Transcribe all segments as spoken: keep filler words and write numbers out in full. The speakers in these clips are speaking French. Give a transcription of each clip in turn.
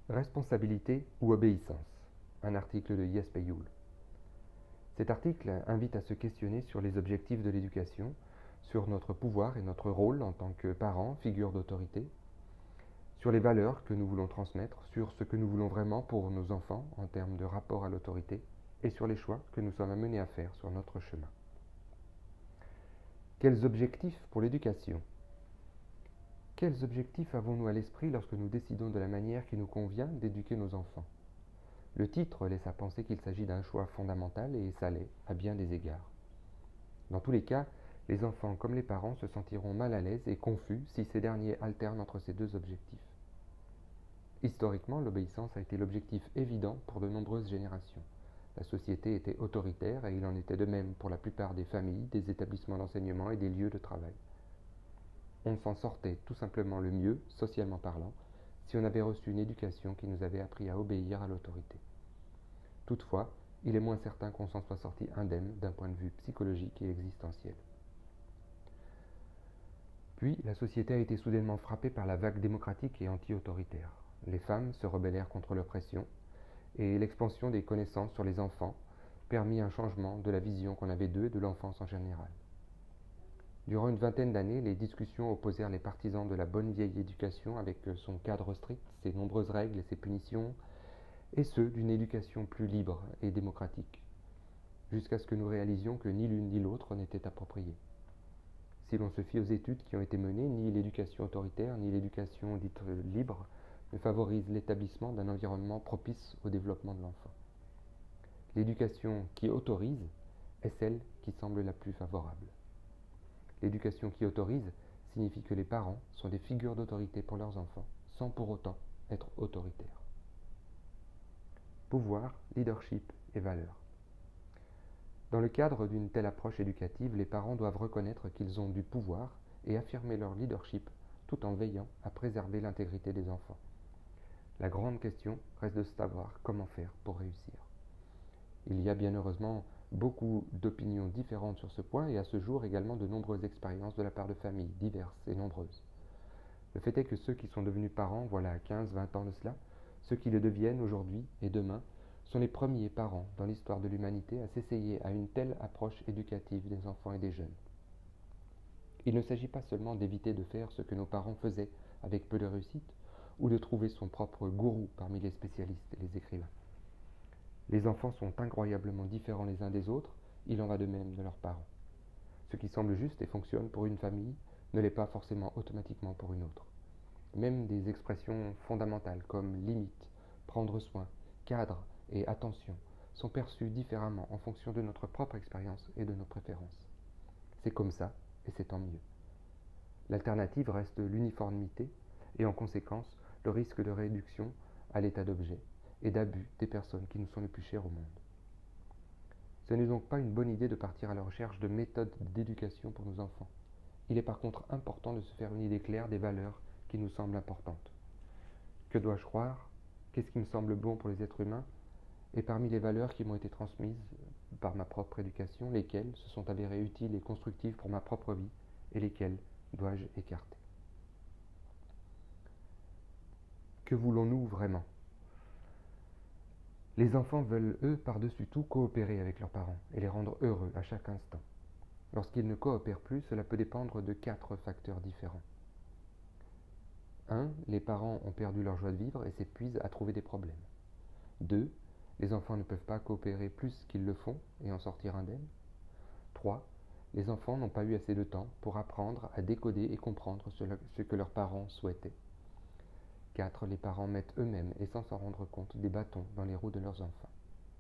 Responsabilité ou obéissance. Un article de Jesper Juul. Cet article invite à se questionner sur les objectifs de l'éducation, sur notre pouvoir et notre rôle en tant que parents, figures d'autorité, sur les valeurs que nous voulons transmettre, sur ce que nous voulons vraiment pour nos enfants en termes de rapport à l'autorité, et sur les choix que nous sommes amenés à faire sur notre chemin. Quels objectifs pour l'éducation ? Quels objectifs avons-nous à l'esprit lorsque nous décidons de la manière qui nous convient d'éduquer nos enfants ? Le titre laisse à penser qu'il s'agit d'un choix fondamental et ça l'est, à bien des égards. Dans tous les cas, les enfants comme les parents se sentiront mal à l'aise et confus si ces derniers alternent entre ces deux objectifs. Historiquement, l'obéissance a été l'objectif évident pour de nombreuses générations. La société était autoritaire et il en était de même pour la plupart des familles, des établissements d'enseignement et des lieux de travail. On s'en sortait tout simplement le mieux, socialement parlant, si on avait reçu une éducation qui nous avait appris à obéir à l'autorité. Toutefois, il est moins certain qu'on s'en soit sorti indemne d'un point de vue psychologique et existentiel. Puis, la société a été soudainement frappée par la vague démocratique et anti-autoritaire. Les femmes se rebellèrent contre l'oppression et l'expansion des connaissances sur les enfants permit un changement de la vision qu'on avait d'eux et de l'enfance en général. Durant une vingtaine d'années, les discussions opposèrent les partisans de la bonne vieille éducation avec son cadre strict, ses nombreuses règles et ses punitions, et ceux d'une éducation plus libre et démocratique, jusqu'à ce que nous réalisions que ni l'une ni l'autre n'était appropriée. Si l'on se fie aux études qui ont été menées, ni l'éducation autoritaire ni l'éducation dite libre ne favorisent l'établissement d'un environnement propice au développement de l'enfant. L'éducation qui autorise est celle qui semble la plus favorable. L'éducation qui autorise signifie que les parents sont des figures d'autorité pour leurs enfants, sans pour autant être autoritaires. Pouvoir, leadership et valeurs. Dans le cadre d'une telle approche éducative, les parents doivent reconnaître qu'ils ont du pouvoir et affirmer leur leadership tout en veillant à préserver l'intégrité des enfants. La grande question reste de savoir comment faire pour réussir. Il y a bien heureusement beaucoup d'opinions différentes sur ce point et à ce jour également de nombreuses expériences de la part de familles diverses et nombreuses. Le fait est que ceux qui sont devenus parents, voilà quinze vingt ans de cela, ceux qui le deviennent aujourd'hui et demain, sont les premiers parents dans l'histoire de l'humanité à s'essayer à une telle approche éducative des enfants et des jeunes. Il ne s'agit pas seulement d'éviter de faire ce que nos parents faisaient avec peu de réussite, ou de trouver son propre gourou parmi les spécialistes et les écrivains. Les enfants sont incroyablement différents les uns des autres, il en va de même de leurs parents. Ce qui semble juste et fonctionne pour une famille ne l'est pas forcément automatiquement pour une autre. Même des expressions fondamentales comme limite, prendre soin, cadre et attention sont perçues différemment en fonction de notre propre expérience et de nos préférences. C'est comme ça et c'est tant mieux. L'alternative reste l'uniformité et en conséquence le risque de réduction à l'état d'objet et d'abus des personnes qui nous sont les plus chères au monde. Ce n'est donc pas une bonne idée de partir à la recherche de méthodes d'éducation pour nos enfants. Il est par contre important de se faire une idée claire des valeurs qui nous semblent importantes. Que dois-je croire ? Qu'est-ce qui me semble bon pour les êtres humains ? Et parmi les valeurs qui m'ont été transmises par ma propre éducation, lesquelles se sont avérées utiles et constructives pour ma propre vie et lesquelles dois-je écarter ? Que voulons-nous vraiment ? Les enfants veulent, eux, par-dessus tout, coopérer avec leurs parents et les rendre heureux à chaque instant. Lorsqu'ils ne coopèrent plus, cela peut dépendre de quatre facteurs différents. un. Les parents ont perdu leur joie de vivre et s'épuisent à trouver des problèmes. deux. Les enfants ne peuvent pas coopérer plus qu'ils le font et en sortir indemnes. trois. Les enfants n'ont pas eu assez de temps pour apprendre à décoder et comprendre ce que leurs parents souhaitaient. quatre. Les parents mettent eux-mêmes, et sans s'en rendre compte, des bâtons dans les roues de leurs enfants.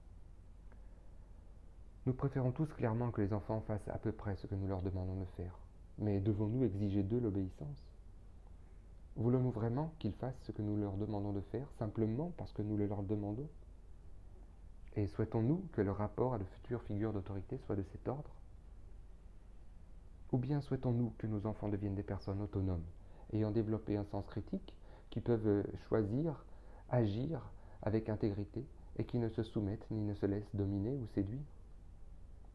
Nous préférons tous clairement que les enfants fassent à peu près ce que nous leur demandons de faire. Mais devons-nous exiger d'eux l'obéissance ? Voulons-nous vraiment qu'ils fassent ce que nous leur demandons de faire, simplement parce que nous le leur demandons ? Et souhaitons-nous que le rapport à de futures figures d'autorité soit de cet ordre ? Ou bien souhaitons-nous que nos enfants deviennent des personnes autonomes, ayant développé un sens critique, qui peuvent choisir, agir avec intégrité et qui ne se soumettent ni ne se laissent dominer ou séduire ?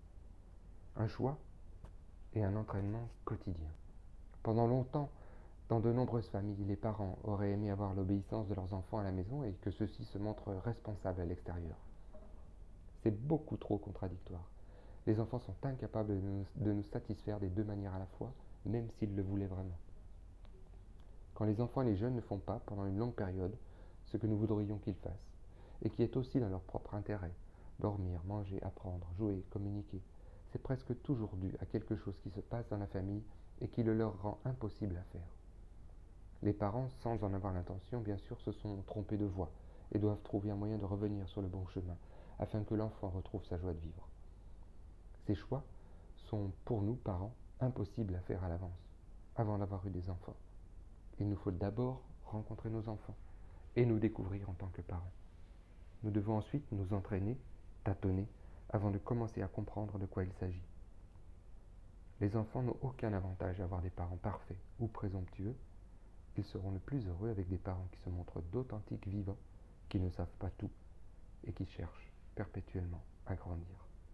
Un choix et un entraînement quotidien. Pendant longtemps, Dans de nombreuses familles, les parents auraient aimé avoir l'obéissance de leurs enfants à la maison et que ceux-ci se montrent responsables à l'extérieur. C'est beaucoup trop contradictoire. Les enfants sont incapables de nous, de nous satisfaire des deux manières à la fois, même s'ils le voulaient vraiment. Quand les enfants et les jeunes ne font pas, pendant une longue période, ce que nous voudrions qu'ils fassent, et qui est aussi dans leur propre intérêt, dormir, manger, apprendre, jouer, communiquer, c'est presque toujours dû à quelque chose qui se passe dans la famille et qui le leur rend impossible à faire. Les parents, sans en avoir l'intention, bien sûr, se sont trompés de voie et doivent trouver un moyen de revenir sur le bon chemin, afin que l'enfant retrouve sa joie de vivre. Ces choix sont, pour nous, parents, impossibles à faire à l'avance, avant d'avoir eu des enfants. Il nous faut d'abord rencontrer nos enfants et nous découvrir en tant que parents. Nous devons ensuite nous entraîner, tâtonner, avant de commencer à comprendre de quoi il s'agit. Les enfants n'ont aucun avantage à avoir des parents parfaits ou présomptueux. Ils seront le plus heureux avec des parents qui se montrent d'authentiques vivants, qui ne savent pas tout et qui cherchent perpétuellement à grandir.